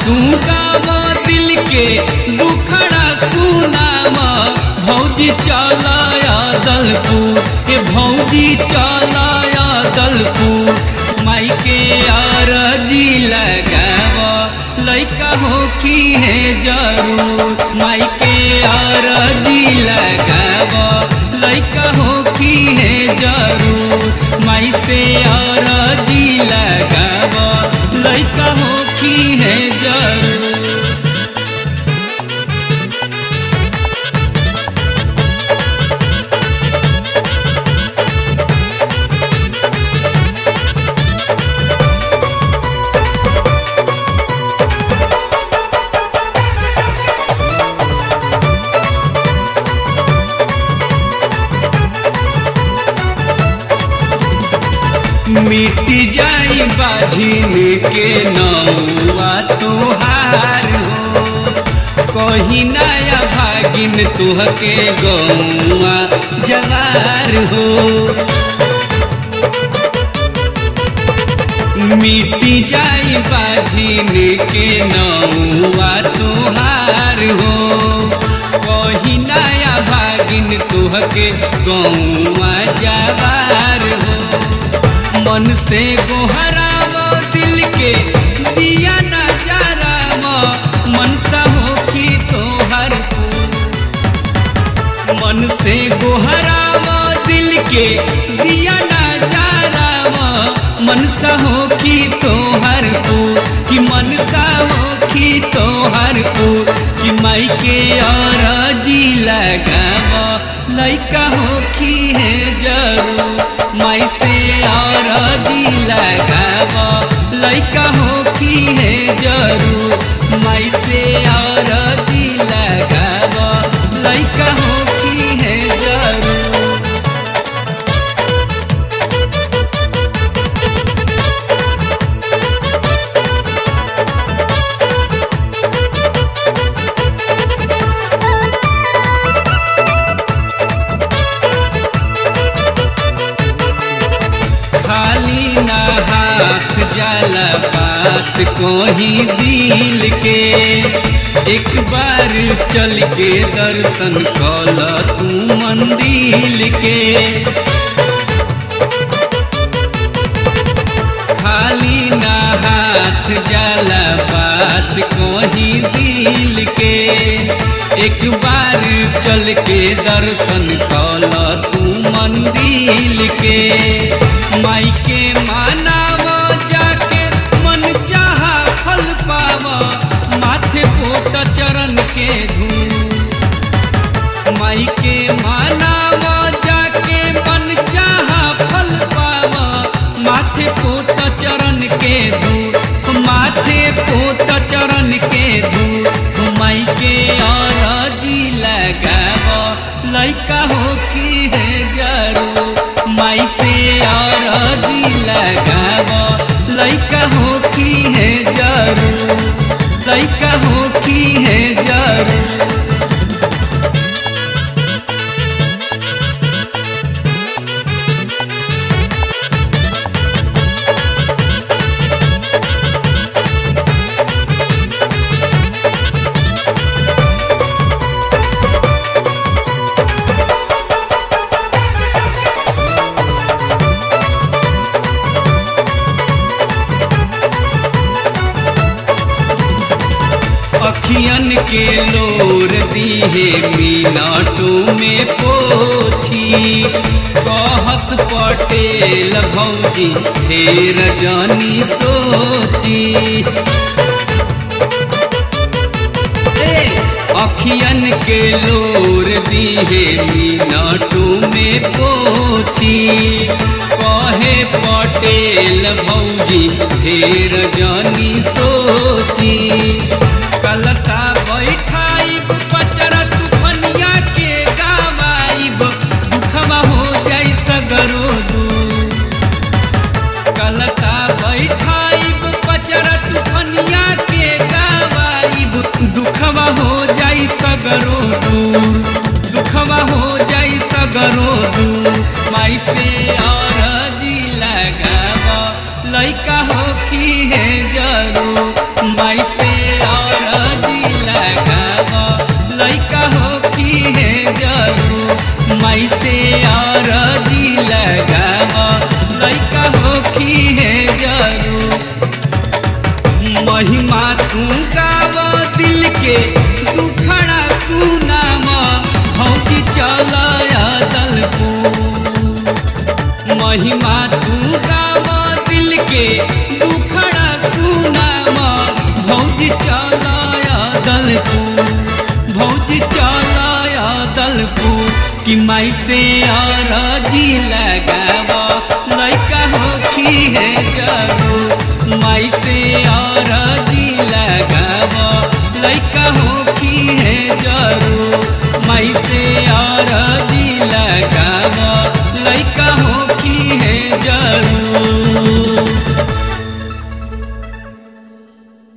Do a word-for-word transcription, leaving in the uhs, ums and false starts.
तू गाव दिल के दुखड़ा सुनाम भौजी चलाया दलपुर के भौजी चलाया दलपुर माई के आरजी लगाव लइका होखी है जरूर माई के आरजी लगाव लइका होखी है जरूर माई से आरजी लगाव लइका होखी है जरूर। मिट्टी जाई बाझिन के नौआ तुहार हो कहीं नया भागिन तुहके गौआ जवार हो मिट्टी जाई बाझिन के नौआ तुहार हो कहीं नया भागिन तुहके गौआ जवार हो मन से गोहराम दिल के दिया नजाराम मनसा होखी तोहर मन से गोहराम दिल के दिया नजाराम मनसा होखी तोहर को कि मनसा होखी तोहर को कि माई के आरजी लगाव लइका होखी है जरूर माई से आरजी लगाव लइका होखी है जरूर माई से आरजी लगाव लइका होखी है जरूर। जाला बात को ही दिल के एक बार चल के दर्शन कल तू मंदिर के खाली ना हाथ जाला बात को ही दिल के एक बार चल के दर्शन कल तू मंदिर के माई के माना माथे पोत चरण के धूल माई के मानाव जाके मन चाहा फल पाव माथे पोत चरण के धूल माथे पोत चरण के धूल माई के आरजी लगाव लइका होखी है जरूर माई से आरजी लगाव लइका होखी है जरूर लइका होखी है जरूर। अखियन के लोर दीहे मिनटों में पोछी कहस पटेल भौजी ढेर जानी सोची अखियन के लोर दीहे मिनटों में पोछी कहे पटेल भौजी ढेर जानी सोची कलसा बैठाइब पचरा तूफनिया के गावाइब दुखवा हो जाई सगरो दूर कलसा बैठाइब पचरा तूफनिया के गावाइब दुखवा हो जाई सगरो दूर दुखवा हो जाई सगरो दूर माई से आरजी लगाव लइका होखी है जरूर माई से माँ तू गावा दिल के दुखड़ा सुनावा भौजी चलाया दलपुर भौजी चलाया दलपुर कि माई से आराजी लगावा लइका होखी है जरूर माई से आराजी लगावा लइका होखी है जरूर माई से